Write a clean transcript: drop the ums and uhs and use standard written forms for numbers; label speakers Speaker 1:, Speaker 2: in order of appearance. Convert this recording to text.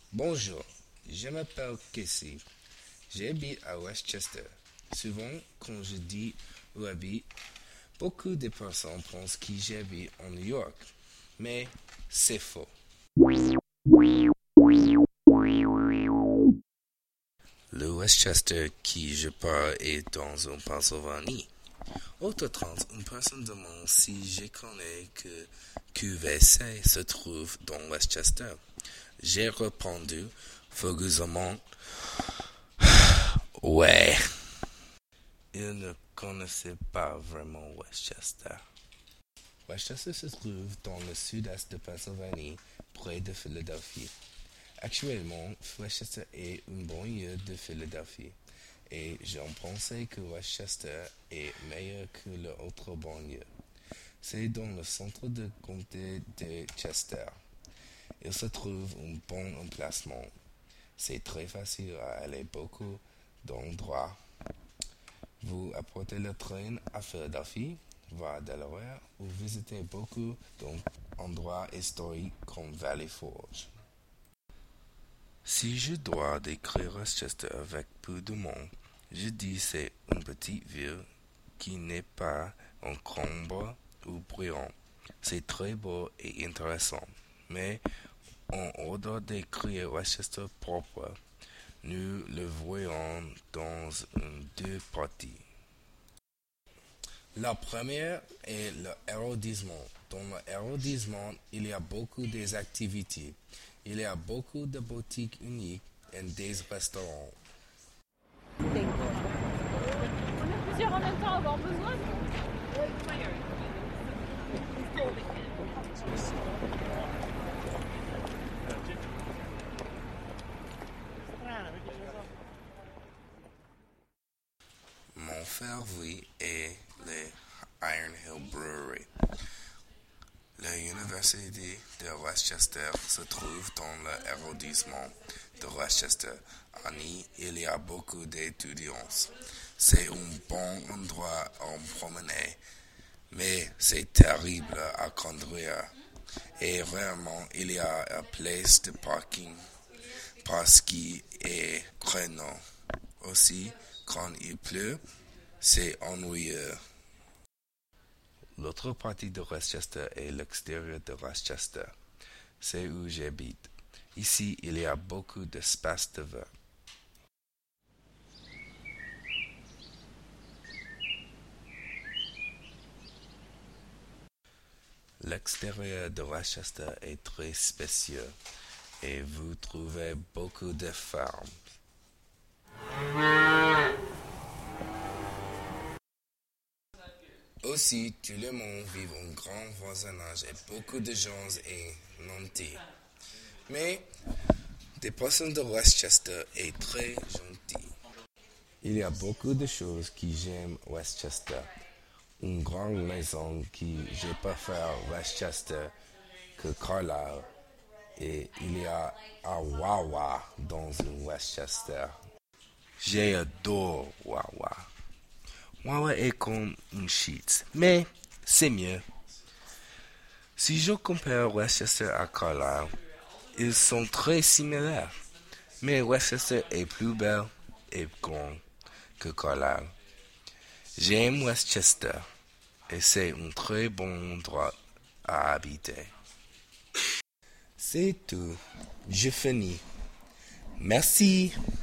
Speaker 1: Bonjour, je m'appelle Casey. J'habite à Westchester. Souvent, quand je dis où habite, beaucoup de personnes pensent que j'habite en New York. Mais c'est faux. Le Westchester qui je parle est dans un Pennsylvanie. Autre temps, une personne demande si je connais que QVC se trouve dans Westchester. J'ai répondu fougueusement ouais. Il ne connaissait pas vraiment Westchester. Westchester se trouve dans le sud-est de Pennsylvanie, près de Philadelphie. Actuellement, Westchester est une banlieue de Philadelphie, et j'en pensais que Westchester est meilleur que l'autre banlieue. C'est dans le centre du comté de Chester. Il se trouve un bon emplacement. C'est très facile à aller beaucoup d'endroits. Vous apportez le train à Philadelphie, vers Delaware, ou visitez beaucoup d'endroits historiques comme Valley Forge. Si je dois décrire Westchester avec peu de mots, je dis c'est une petite ville qui n'est pas encombrée ou bruyante. C'est très beau et intéressant, mais en ordre d'écrire Westchester propre, nous le voyons dans deux parties. La première est l'arrondissement. Dans l'arrondissement, il y a beaucoup d'activités. Il y a beaucoup de boutiques uniques et des restaurants.
Speaker 2: Plusieurs en même temps avoir besoin.
Speaker 1: Mon favori est le Iron Hill Brewery. L'université de Westchester se trouve dans l'arrondissement de Westchester. En il y a beaucoup d'étudiants. C'est un bon endroit à promener, mais c'est terrible à conduire. Et vraiment, il y a une place de parking parce qu'il est créneau. Aussi, quand il pleut, c'est ennuyeux. L'autre partie de Westchester est l'extérieur de Westchester. C'est où j'habite. Ici, il y a beaucoup d'espace de vert. L'extérieur de Westchester est très spacieux et vous trouvez beaucoup de fermes. Aussi, tout le monde vit un grand voisinage et beaucoup de gens et nantis. Mais, des personnes de Westchester est très gentil. Il y a beaucoup de choses que j'aime Westchester. Une grande maison que je préfère Westchester que Carlisle. Et il y a un Wawa dans un Westchester. J'adore Wawa. Wawa est comme une cheat, mais c'est mieux. Si je compare Westchester à Carlisle, ils sont très similaires, mais Westchester est plus belle et grand que Carlisle. J'aime Westchester et c'est un très bon endroit à habiter. C'est tout, je finis. Merci.